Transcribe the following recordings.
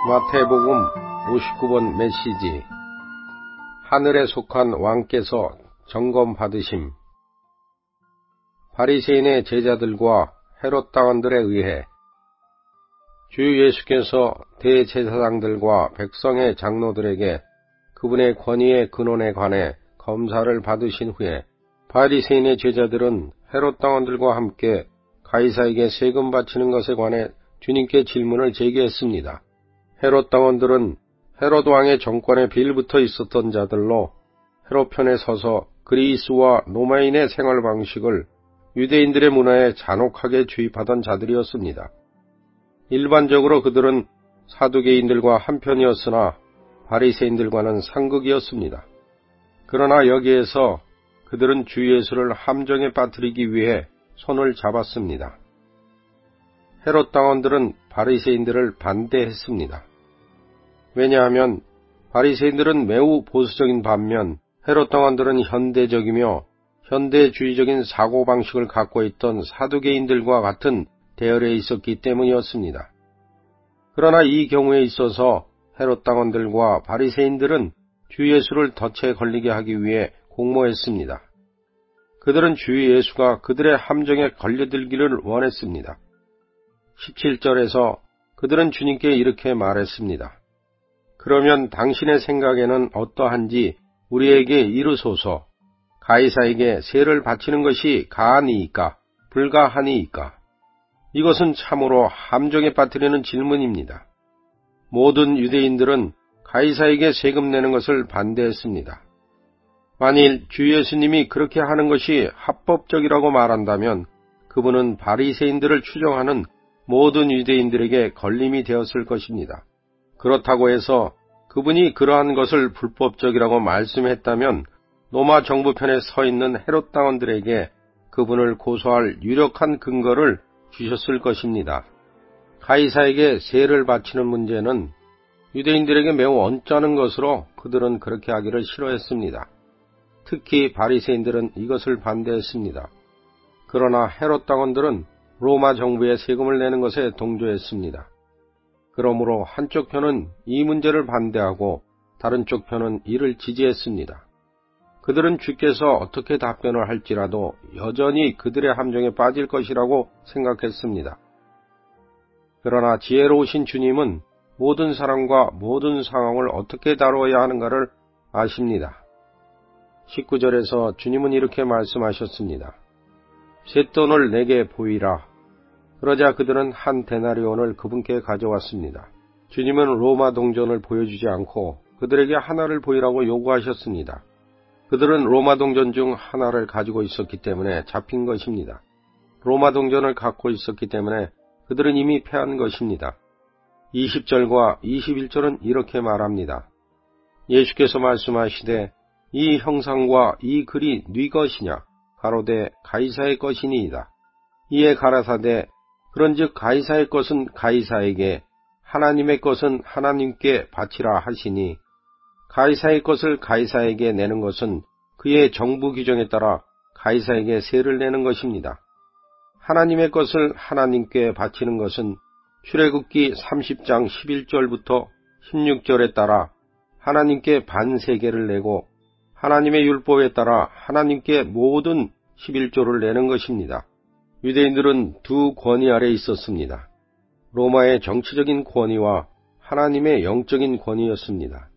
마태복음 59번 메시지. 하늘에 속한 왕께서 점검 받으심. 바리새인의 제자들과 헤롯 당원들에 의해 주 예수께서 대제사장들과 백성의 장로들에게 그분의 권위의 근원에 관해 검사를 받으신 후에 바리새인의 제자들은 헤롯 당원들과 함께 가이사에게 세금 바치는 것에 관해 주님께 질문을 제기했습니다. 헤롯 당원들은 헤롯 왕의 정권에 빌붙어 있었던 자들로 헤롯 편에 서서 그리스와 로마인의 생활 방식을 유대인들의 문화에 잔혹하게 주입하던 자들이었습니다. 일반적으로 그들은 사두개인들과 한편이었으나 바리새인들과는 상극이었습니다. 그러나 여기에서 그들은 주 예수를 함정에 빠뜨리기 위해 손을 잡았습니다. 헤롯 당원들은 바리새인들을 반대했습니다. 왜냐하면 바리새인들은 매우 보수적인 반면 헤롯 당원들은 현대적이며 현대주의적인 사고방식을 갖고 있던 사두개인들과 같은 대열에 있었기 때문이었습니다. 그러나 이 경우에 있어서 헤롯 당원들과 바리새인들은 주 예수를 덫에 걸리게 하기 위해 공모했습니다. 그들은 주 예수가 그들의 함정에 걸려들기를 원했습니다. 17절에서 그들은 주님께 이렇게 말했습니다. 그러면 당신의 생각에는 어떠한지 우리에게 이르소서. 가이사에게 세를 바치는 것이 가하니이까 불가하니이까. 이것은 참으로 함정에 빠뜨리는 질문입니다. 모든 유대인들은 가이사에게 세금 내는 것을 반대했습니다. 만일 주 예수님이 그렇게 하는 것이 합법적이라고 말한다면 그분은 바리새인들을 추종하는 모든 유대인들에게 걸림이 되었을 것입니다. 그렇다고 해서 그분이 그러한 것을 불법적이라고 말씀했다면 로마 정부 편에 서 있는 헤롯 당원들에게 그분을 고소할 유력한 근거를 주셨을 것입니다. 가이사에게 세를 바치는 문제는 유대인들에게 매우 언짢은 것으로 그들은 그렇게 하기를 싫어했습니다. 특히 바리새인들은 이것을 반대했습니다. 그러나 헤롯 당원들은 로마 정부에 세금을 내는 것에 동조했습니다. 그러므로 한쪽 편은 이 문제를 반대하고 다른 쪽 편은 이를 지지했습니다. 그들은 주께서 어떻게 답변을 할지라도 여전히 그들의 함정에 빠질 것이라고 생각했습니다. 그러나 지혜로우신 주님은 모든 사람과 모든 상황을 어떻게 다루어야 하는가를 아십니다. 19절에서 주님은 이렇게 말씀하셨습니다. 쇳돈을 내게 보이라. 그러자 그들은 한 데나리온을 그분께 가져왔습니다. 주님은 로마 동전을 보여주지 않고 그들에게 하나를 보이라고 요구하셨습니다. 그들은 로마 동전 중 하나를 가지고 있었기 때문에 잡힌 것입니다. 로마 동전을 갖고 있었기 때문에 그들은 이미 패한 것입니다. 20절과 21절은 이렇게 말합니다. 예수께서 말씀하시되 이 형상과 이 글이 네 것이냐? 가로되 가이사의 것이니이다. 이에 가라사대 그런즉 가이사의 것은 가이사에게 하나님의 것은 하나님께 바치라 하시니 가이사의 것을 가이사에게 내는 것은 그의 정부 규정에 따라 가이사에게 세를 내는 것입니다. 하나님의 것을 하나님께 바치는 것은 출애굽기 30장 11절부터 16절에 따라 하나님께 반세계를 내고 하나님의 율법에 따라 하나님께 모든 11조를 내는 것입니다. 유대인들은 두 권위 아래 있었습니다. 로마의 정치적인 권위와 하나님의 영적인 권위였습니다.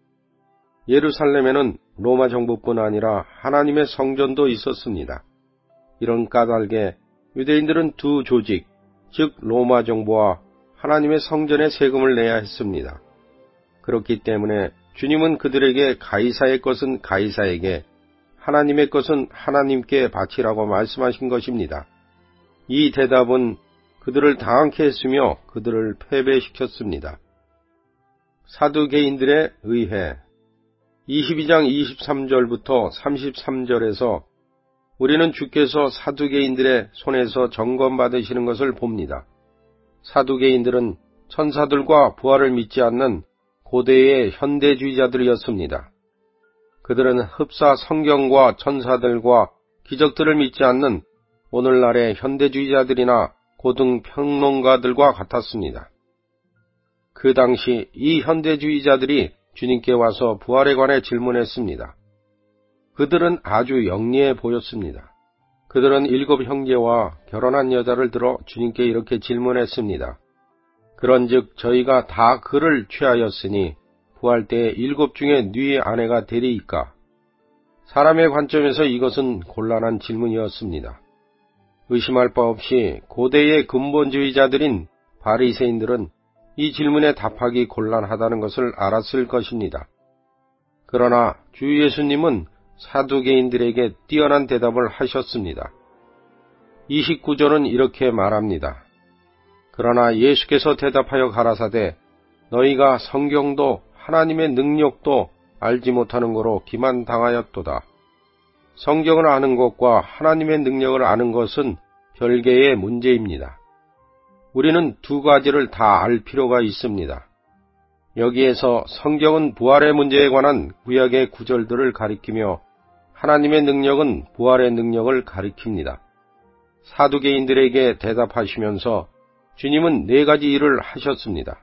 예루살렘에는 로마 정부뿐 아니라 하나님의 성전도 있었습니다. 이런 까닭에 유대인들은 두 조직, 즉 로마 정부와 하나님의 성전에 세금을 내야 했습니다. 그렇기 때문에 주님은 그들에게 가이사의 것은 가이사에게, 하나님의 것은 하나님께 바치라고 말씀하신 것입니다. 이 대답은 그들을 당황케 했으며 그들을 패배시켰습니다. 사두개인들에 의해 22장 23절부터 33절에서 우리는 주께서 사두개인들의 손에서 점검받으시는 것을 봅니다. 사두개인들은 천사들과 부활을 믿지 않는 고대의 현대주의자들이었습니다. 그들은 흡사 성경과 천사들과 기적들을 믿지 않는 오늘날의 현대주의자들이나 고등평론가들과 같았습니다. 그 당시 이 현대주의자들이 주님께 와서 부활에 관해 질문했습니다. 그들은 아주 영리해 보였습니다. 그들은 7 형제와 결혼한 여자를 들어 주님께 이렇게 질문했습니다. 그런즉 저희가 다 그를 취하였으니 부활 때에 7 중에 네 아내가 되리이까? 사람의 관점에서 이것은 곤란한 질문이었습니다. 의심할 바 없이 고대의 근본주의자들인 바리새인들은 이 질문에 답하기 곤란하다는 것을 알았을 것입니다. 그러나 주 예수님은 사두개인들에게 뛰어난 대답을 하셨습니다. 29절은 이렇게 말합니다. 그러나 예수께서 대답하여 가라사대 너희가 성경도 하나님의 능력도 알지 못하는 거로 기만당하였도다. 성경을 아는 것과 하나님의 능력을 아는 것은 별개의 문제입니다. 우리는 두 가지를 다 알 필요가 있습니다. 여기에서 성경은 부활의 문제에 관한 구약의 구절들을 가리키며 하나님의 능력은 부활의 능력을 가리킵니다. 사두개인들에게 대답하시면서 주님은 4가지 일을 하셨습니다.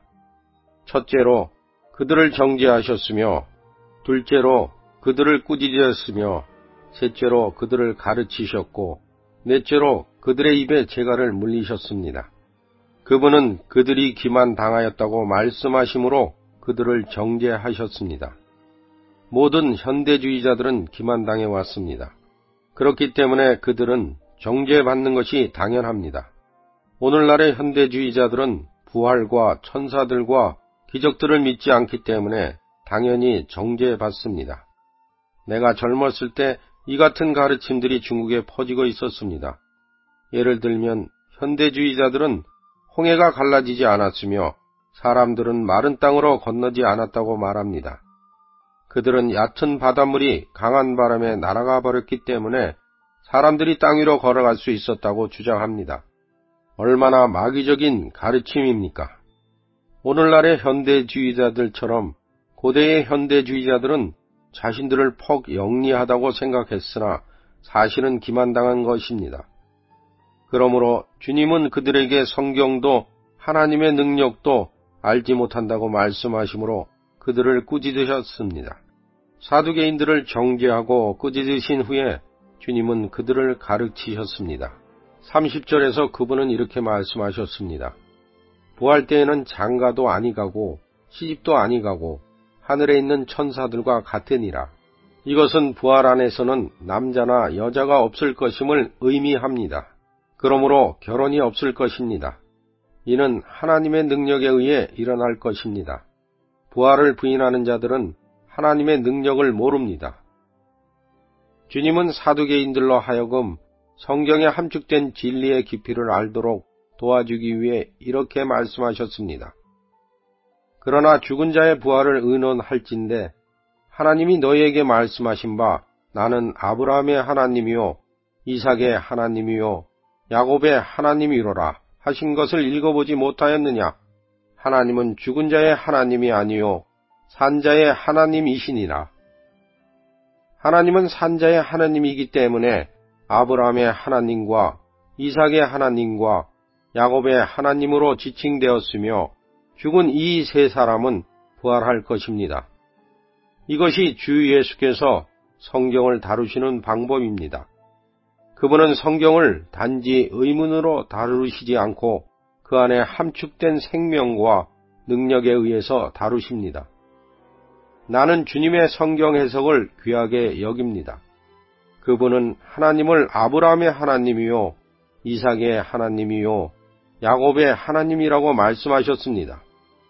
첫째로 그들을 정죄하셨으며, 둘째로 그들을 꾸짖으셨으며, 셋째로 그들을 가르치셨고, 넷째로 그들의 입에 재갈을 물리셨습니다. 그분은 그들이 기만당하였다고 말씀하심으로 그들을 정죄하셨습니다. 모든 현대주의자들은 기만당해 왔습니다. 그렇기 때문에 그들은 정죄받는 것이 당연합니다. 오늘날의 현대주의자들은 부활과 천사들과 기적들을 믿지 않기 때문에 당연히 정죄받습니다. 내가 젊었을 때 이 같은 가르침들이 중국에 퍼지고 있었습니다. 예를 들면 현대주의자들은 홍해가 갈라지지 않았으며 사람들은 마른 땅으로 건너지 않았다고 말합니다. 그들은 얕은 바닷물이 강한 바람에 날아가 버렸기 때문에 사람들이 땅 위로 걸어갈 수 있었다고 주장합니다. 얼마나 마귀적인 가르침입니까? 오늘날의 현대주의자들처럼 고대의 현대주의자들은 자신들을 퍽 영리하다고 생각했으나 사실은 기만당한 것입니다. 그러므로 주님은 그들에게 성경도 하나님의 능력도 알지 못한다고 말씀하시므로 그들을 꾸짖으셨습니다. 사두개인들을 정죄하고 꾸짖으신 후에 주님은 그들을 가르치셨습니다. 30절에서 그분은 이렇게 말씀하셨습니다. 부활 때에는 장가도 아니 가고 시집도 아니 가고 하늘에 있는 천사들과 같으니라. 이것은 부활 안에서는 남자나 여자가 없을 것임을 의미합니다. 그러므로 결혼이 없을 것입니다. 이는 하나님의 능력에 의해 일어날 것입니다. 부활을 부인하는 자들은 하나님의 능력을 모릅니다. 주님은 사두개인들로 하여금 성경에 함축된 진리의 깊이를 알도록 도와주기 위해 이렇게 말씀하셨습니다. 그러나 죽은 자의 부활을 의논할진대 하나님이 너희에게 말씀하신 바 나는 아브라함의 하나님이요 이삭의 하나님이요 야곱의 하나님이로라 하신 것을 읽어보지 못하였느냐? 하나님은 죽은 자의 하나님이 아니요 산자의 하나님이시니라. 하나님은 산자의 하나님이기 때문에 아브라함의 하나님과 이삭의 하나님과 야곱의 하나님으로 지칭되었으며 죽은 이 세 사람은 부활할 것입니다. 이것이 주 예수께서 성경을 다루시는 방법입니다. 그분은 성경을 단지 의문으로 다루시지 않고 그 안에 함축된 생명과 능력에 의해서 다루십니다. 나는 주님의 성경 해석을 귀하게 여깁니다. 그분은 하나님을 아브라함의 하나님이요 이삭의 하나님이요 야곱의 하나님이라고 말씀하셨습니다.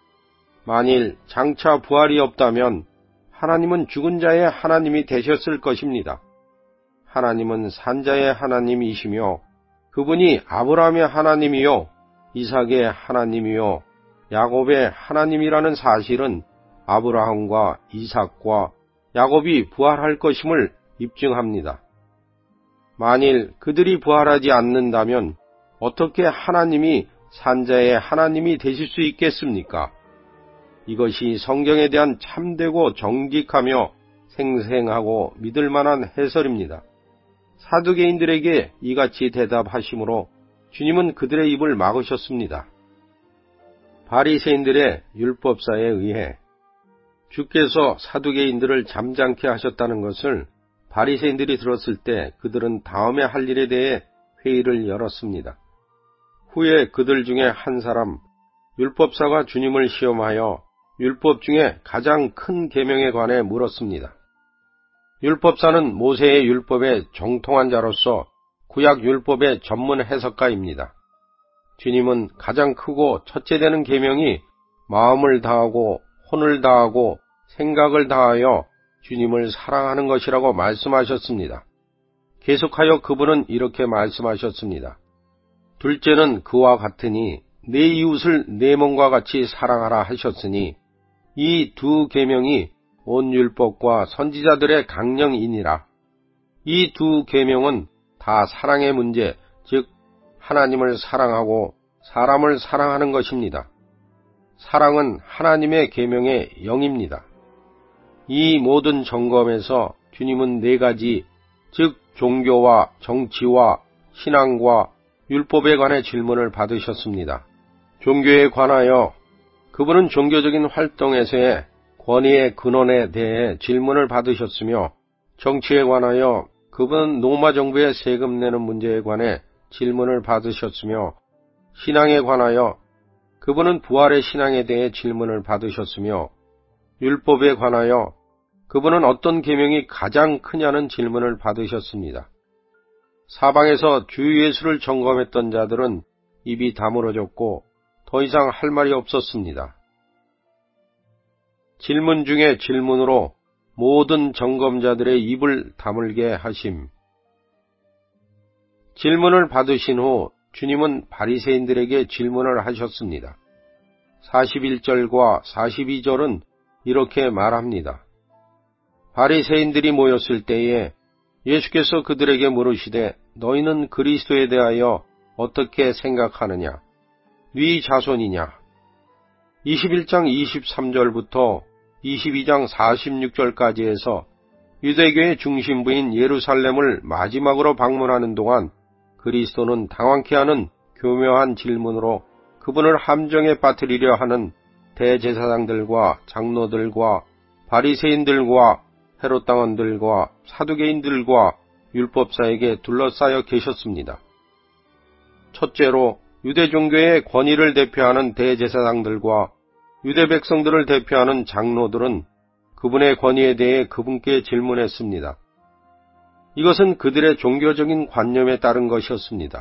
만일 장차 부활이 없다면 하나님은 죽은 자의 하나님이 되셨을 것입니다. 하나님은 산자의 하나님이시며 그분이 아브라함의 하나님이요 이삭의 하나님이요 야곱의 하나님이라는 사실은 아브라함과 이삭과 야곱이 부활할 것임을 입증합니다. 만일 그들이 부활하지 않는다면 어떻게 하나님이 산자의 하나님이 되실 수 있겠습니까? 이것이 성경에 대한 참되고 정직하며 생생하고 믿을 만한 해설입니다. 사두개인들에게 이같이 대답하심으로 주님은 그들의 입을 막으셨습니다. 바리새인들의 율법사에 의해 주께서 사두개인들을 잠잠케 하셨다는 것을 바리새인들이 들었을 때 그들은 다음에 할 일에 대해 회의를 열었습니다. 후에 그들 중에 한 사람 율법사가 주님을 시험하여 율법 중에 가장 큰 계명에 관해 물었습니다. 율법사는 모세의 율법에 정통한 자로서 구약 율법의 전문 해석가입니다. 주님은 가장 크고 첫째 되는 계명이 마음을 다하고 혼을 다하고 생각을 다하여 주님을 사랑하는 것이라고 말씀하셨습니다. 계속하여 그분은 이렇게 말씀하셨습니다. 둘째는 그와 같으니 내 이웃을 내 몸과 같이 사랑하라 하셨으니 이 두 계명이 온 율법과 선지자들의 강령이니라. 이 두 계명은 다 사랑의 문제, 즉 하나님을 사랑하고 사람을 사랑하는 것입니다. 사랑은 하나님의 계명의 영입니다. 이 모든 점검에서 주님은 네 가지, 즉 종교와 정치와 신앙과 율법에 관해 질문을 받으셨습니다. 종교에 관하여 그분은 종교적인 활동에서의 권위의 근원에 대해 질문을 받으셨으며, 정치에 관하여 그분은 로마 정부의 세금 내는 문제에 관해 질문을 받으셨으며, 신앙에 관하여 그분은 부활의 신앙에 대해 질문을 받으셨으며, 율법에 관하여 그분은 어떤 계명이 가장 크냐는 질문을 받으셨습니다. 사방에서 주 예수를 점검했던 자들은 입이 다물어졌고 더 이상 할 말이 없었습니다. 질문 중에 질문으로 모든 점검자들의 입을 다물게 하심. 질문을 받으신 후 주님은 바리새인들에게 질문을 하셨습니다. 41절과 42절은 이렇게 말합니다. 바리새인들이 모였을 때에 예수께서 그들에게 물으시되 너희는 그리스도에 대하여 어떻게 생각하느냐? 네 자손이냐? 21장 23절부터 22장 46절까지에서 유대교의 중심부인 예루살렘을 마지막으로 방문하는 동안 그리스도는 당황케 하는 교묘한 질문으로 그분을 함정에 빠뜨리려 하는 대제사장들과 장로들과 바리새인들과 헤롯 당원들과 사두개인들과 율법사에게 둘러싸여 계셨습니다. 첫째로 유대 종교의 권위를 대표하는 대제사장들과 유대 백성들을 대표하는 장로들은 그분의 권위에 대해 그분께 질문했습니다. 이것은 그들의 종교적인 관념에 따른 것이었습니다.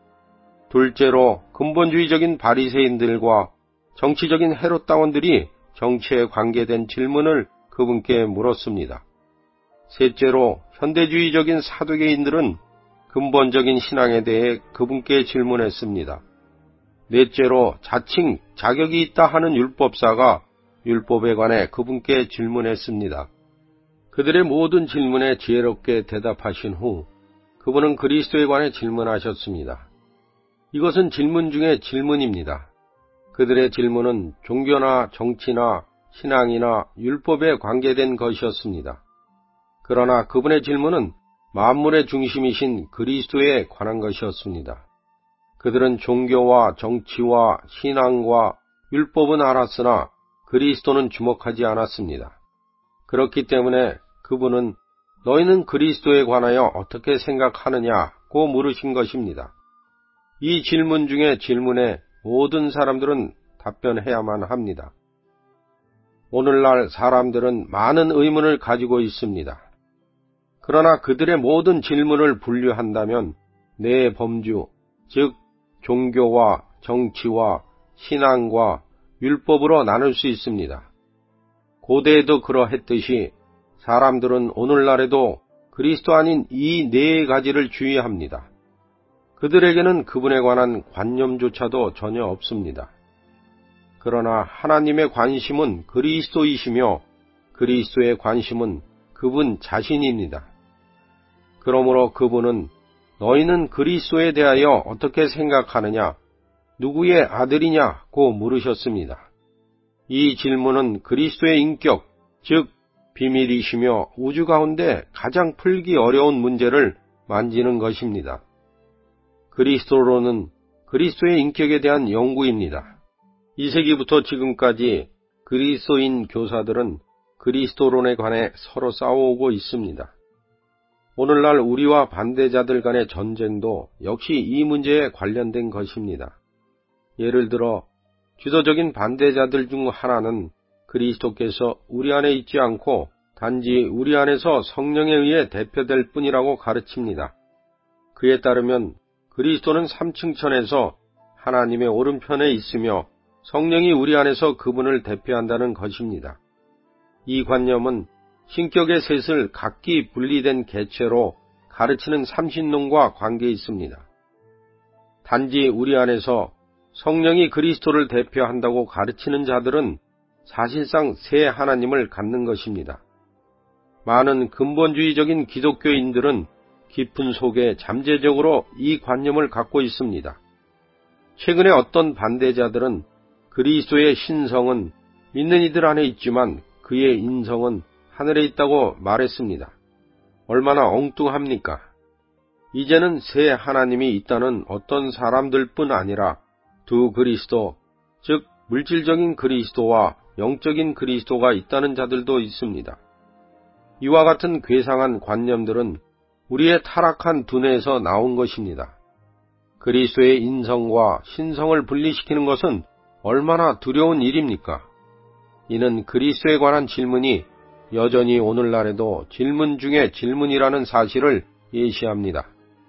둘째로 근본주의적인 바리새인들과 정치적인 헤롯 당원들이 정치에 관계된 질문을 그분께 물었습니다. 셋째로 현대주의적인 사두개인들은 근본적인 신앙에 대해 그분께 질문했습니다. 넷째로 자칭 자격이 있다 하는 율법사가 율법에 관해 그분께 질문했습니다. 그들의 모든 질문에 지혜롭게 대답하신 후 그분은 그리스도에 관해 질문하셨습니다. 이것은 질문 중에 질문입니다. 그들의 질문은 종교나 정치나 신앙이나 율법에 관계된 것이었습니다. 그러나 그분의 질문은 만물의 중심이신 그리스도에 관한 것이었습니다. 그들은 종교와 정치와 신앙과 율법은 알았으나 그리스도는 주목하지 않았습니다. 그렇기 때문에 그분은 너희는 그리스도에 관하여 어떻게 생각하느냐고 물으신 것입니다. 이 질문 중에 질문에 모든 사람들은 답변해야만 합니다. 오늘날 사람들은 많은 의문을 가지고 있습니다. 그러나 그들의 모든 질문을 분류한다면 네 범주, 즉 종교와 정치와 신앙과 율법으로 나눌 수 있습니다. 고대에도 그러했듯이 사람들은 오늘날에도 그리스도 아닌 이 네 가지를 주의합니다. 그들에게는 그분에 관한 관념조차도 전혀 없습니다. 그러나 하나님의 관심은 그리스도이시며 그리스도의 관심은 그분 자신입니다. 그러므로 그분은 너희는 그리스도에 대하여 어떻게 생각하느냐? 누구의 아들이냐고 물으셨습니다. 이 질문은 그리스도의 인격, 즉 비밀이시며 우주 가운데 가장 풀기 어려운 문제를 만지는 것입니다. 그리스도로는 그리스도의 인격에 대한 연구입니다. 2세기부터 지금까지 그리스도인 교사들은 그리스도론에 관해 서로 싸워오고 있습니다. 오늘날 우리와 반대자들 간의 전쟁도 역시 이 문제에 관련된 것입니다. 예를 들어 주도적인 반대자들 중 하나는 그리스도께서 우리 안에 있지 않고 단지 우리 안에서 성령에 의해 대표될 뿐이라고 가르칩니다. 그에 따르면 그리스도는 3층천에서 하나님의 오른편에 있으며 성령이 우리 안에서 그분을 대표한다는 것입니다. 이 관념은 신격의 셋을 각기 분리된 개체로 가르치는 삼신론과 관계 있습니다. 단지 우리 안에서 성령이 그리스도를 대표한다고 가르치는 자들은 사실상 세 하나님을 갖는 것입니다. 많은 근본주의적인 기독교인들은 깊은 속에 잠재적으로 이 관념을 갖고 있습니다. 최근에 어떤 반대자들은 그리스도의 신성은 믿는 이들 안에 있지만 그의 인성은 하늘에 있다고 말했습니다. 얼마나 엉뚱합니까? 이제는 세 하나님이 있다는 어떤 사람들뿐 아니라 두 그리스도, 즉 물질적인 그리스도와 영적인 그리스도가 있다는 자들도 있습니다. 이와 같은 괴상한 관념들은 우리의 타락한 두뇌에서 나온 것입니다. 그리스도의 인성과 신성을 분리시키는 것은 얼마나 두려운 일입니까? 이는 그리스도에 관한 질문이 여전히 오늘날에도 질문 중에 질문이라는 사실을 예시합니다.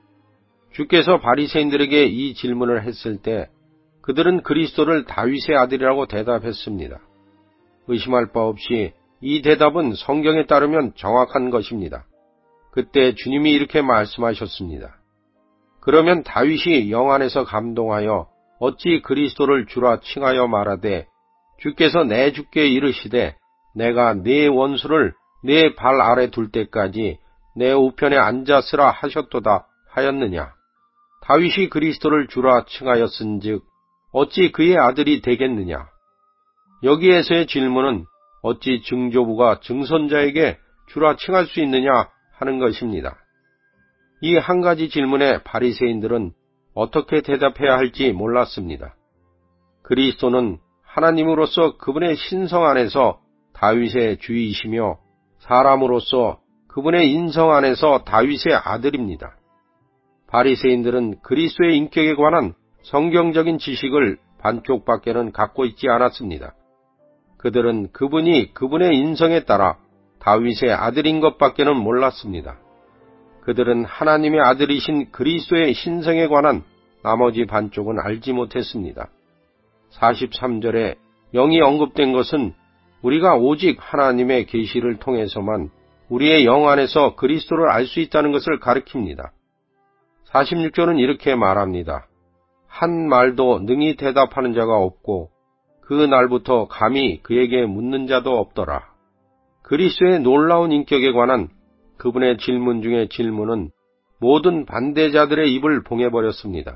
주께서 바리새인들에게 이 질문을 했을 때 그들은 그리스도를 다윗의 아들이라고 대답했습니다. 의심할 바 없이 이 대답은 성경에 따르면 정확한 것입니다. 그때 주님이 이렇게 말씀하셨습니다. 그러면 다윗이 영 안에서 감동하여 어찌 그리스도를 주라 칭하여 말하되 주께서 내 주께 이르시되 내가 네 원수를 네 발 아래 둘 때까지 내 우편에 앉았으라 하셨도다 하였느냐. 다윗이 그리스도를 주라 칭하였은즉 어찌 그의 아들이 되겠느냐. 여기에서의 질문은 어찌 증조부가 증손자에게 주라 칭할 수 있느냐 하는 것입니다. 이 한 가지 질문에 바리새인들은 어떻게 대답해야 할지 몰랐습니다. 그리스도는 하나님으로서 그분의 신성 안에서 다윗의 주이시며 사람으로서 그분의 인성 안에서 다윗의 아들입니다. 바리새인들은 그리스도의 인격에 관한 성경적인 지식을 반쪽밖에는 갖고 있지 않았습니다. 그들은 그분이 그분의 인성에 따라 다윗의 아들인 것밖에는 몰랐습니다. 그들은 하나님의 아들이신 그리스도의 신성에 관한 나머지 반쪽은 알지 못했습니다. 43절에 영이 언급된 것은 우리가 오직 하나님의 계시를 통해서만 우리의 영 안에서 그리스도를 알 수 있다는 것을 가리킵니다. 46절은 이렇게 말합니다. 한 말도 능히 대답하는 자가 없고 그 날부터 감히 그에게 묻는 자도 없더라. 그리스도의 놀라운 인격에 관한 그분의 질문 중의 질문은 모든 반대자들의 입을 봉해버렸습니다.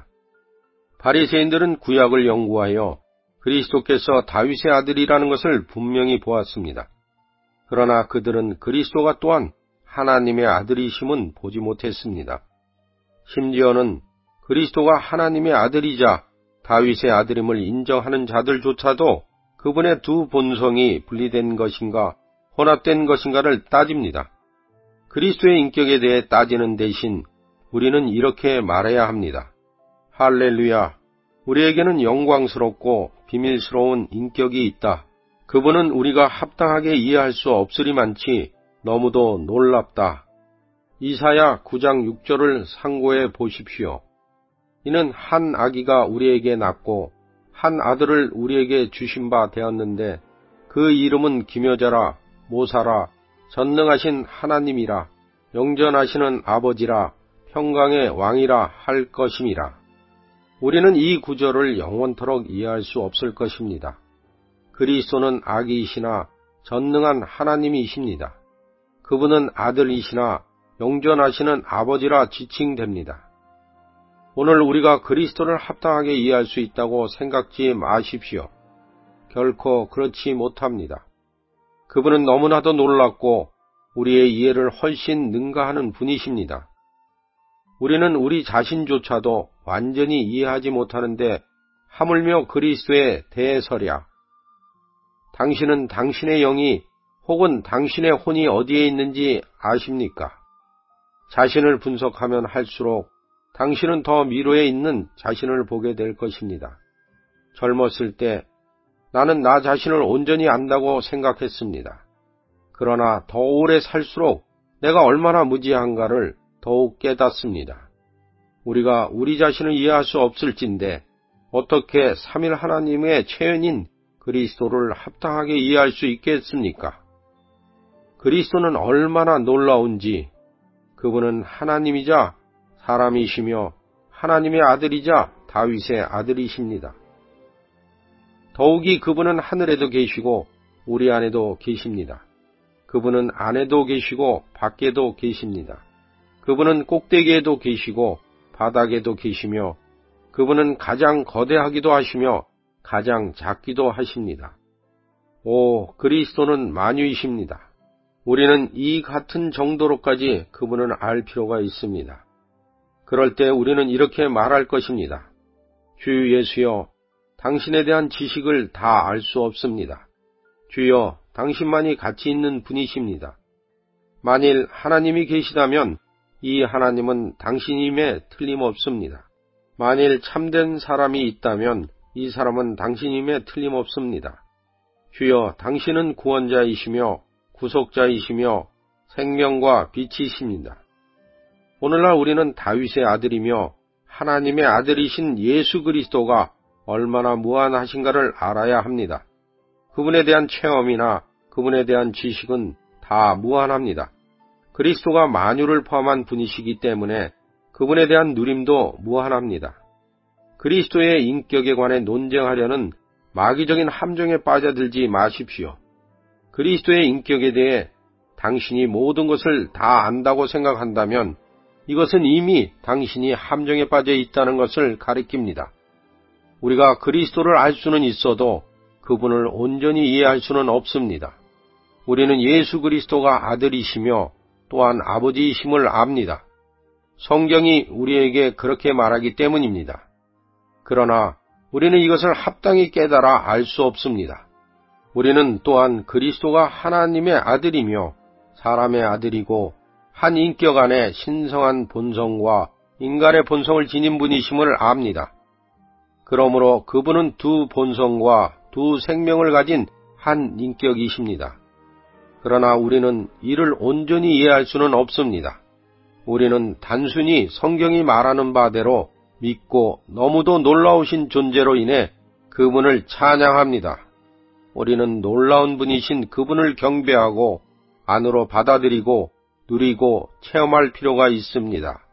바리새인들은 구약을 연구하여 그리스도께서 다윗의 아들이라는 것을 분명히 보았습니다. 그러나 그들은 그리스도가 또한 하나님의 아들이심은 보지 못했습니다. 심지어는 그리스도가 하나님의 아들이자 다윗의 아들임을 인정하는 자들조차도 그분의 두 본성이 분리된 것인가 혼합된 것인가를 따집니다. 그리스도의 인격에 대해 따지는 대신 우리는 이렇게 말해야 합니다. 할렐루야! 우리에게는 영광스럽고 비밀스러운 인격이 있다. 그분은 우리가 합당하게 이해할 수 없으리만치 너무도 놀랍다. 이사야 9장 6절을 상고해 보십시오. 이는 한 아기가 우리에게 낳고 한 아들을 우리에게 주신 바 되었는데 그 이름은 기묘자라 모사라 전능하신 하나님이라 영전하시는 아버지라 평강의 왕이라 할 것임이라. 우리는 이 구절을 영원토록 이해할 수 없을 것입니다. 그리스도는 아기이시나 전능한 하나님이십니다. 그분은 아들이시나 영전하시는 아버지라 지칭됩니다. 오늘 우리가 그리스도를 합당하게 이해할 수 있다고 생각지 마십시오. 결코 그렇지 못합니다. 그분은 너무나도 놀랍고 우리의 이해를 훨씬 능가하는 분이십니다. 우리는 우리 자신조차도 완전히 이해하지 못하는데 하물며 그리스도의 대서랴. 당신은 당신의 영이 혹은 당신의 혼이 어디에 있는지 아십니까? 자신을 분석하면 할수록 당신은 더 미로에 있는 자신을 보게 될 것입니다. 젊었을 때 나는 나 자신을 온전히 안다고 생각했습니다. 그러나 더 오래 살수록 내가 얼마나 무지한가를 더욱 깨닫습니다. 우리가 우리 자신을 이해할 수 없을진데 어떻게 삼일 하나님의 체현인 그리스도를 합당하게 이해할 수 있겠습니까? 그리스도는 얼마나 놀라운지 그분은 하나님이자 사람이시며 하나님의 아들이자 다윗의 아들이십니다. 더욱이 그분은 하늘에도 계시고 우리 안에도 계십니다. 그분은 안에도 계시고 밖에도 계십니다. 그분은 꼭대기에도 계시고 바닥에도 계시며 그분은 가장 거대하기도 하시며 가장 작기도 하십니다. 오, 그리스도는 만유이십니다. 우리는 이 같은 정도로까지 그분을 알 필요가 있습니다. 그럴 때 우리는 이렇게 말할 것입니다. 주 예수여, 당신에 대한 지식을 다 알 수 없습니다. 주여, 당신만이 가치 있는 분이십니다. 만일 하나님이 계시다면 이 하나님은 당신임에 틀림없습니다. 만일 참된 사람이 있다면 이 사람은 당신임에 틀림없습니다. 주여, 당신은 구원자이시며 구속자이시며 생명과 빛이십니다. 오늘날 우리는 다윗의 아들이며 하나님의 아들이신 예수 그리스도가 얼마나 무한하신가를 알아야 합니다. 그분에 대한 체험이나 그분에 대한 지식은 다 무한합니다. 그리스도가 만유를 포함한 분이시기 때문에 그분에 대한 누림도 무한합니다. 그리스도의 인격에 관해 논쟁하려는 마귀적인 함정에 빠져들지 마십시오. 그리스도의 인격에 대해 당신이 모든 것을 다 안다고 생각한다면 이것은 이미 당신이 함정에 빠져 있다는 것을 가리킵니다. 우리가 그리스도를 알 수는 있어도 그분을 온전히 이해할 수는 없습니다. 우리는 예수 그리스도가 아들이시며 또한 아버지이심을 압니다. 성경이 우리에게 그렇게 말하기 때문입니다. 그러나 우리는 이것을 합당히 깨달아 알 수 없습니다. 우리는 또한 그리스도가 하나님의 아들이며 사람의 아들이고 한 인격 안에 신성한 본성과 인간의 본성을 지닌 분이심을 압니다. 그러므로 그분은 두 본성과 두 생명을 가진 한 인격이십니다. 그러나 우리는 이를 온전히 이해할 수는 없습니다. 우리는 단순히 성경이 말하는 바대로 믿고 너무도 놀라우신 존재로 인해 그분을 찬양합니다. 우리는 놀라운 분이신 그분을 경배하고 안으로 받아들이고 누리고 체험할 필요가 있습니다.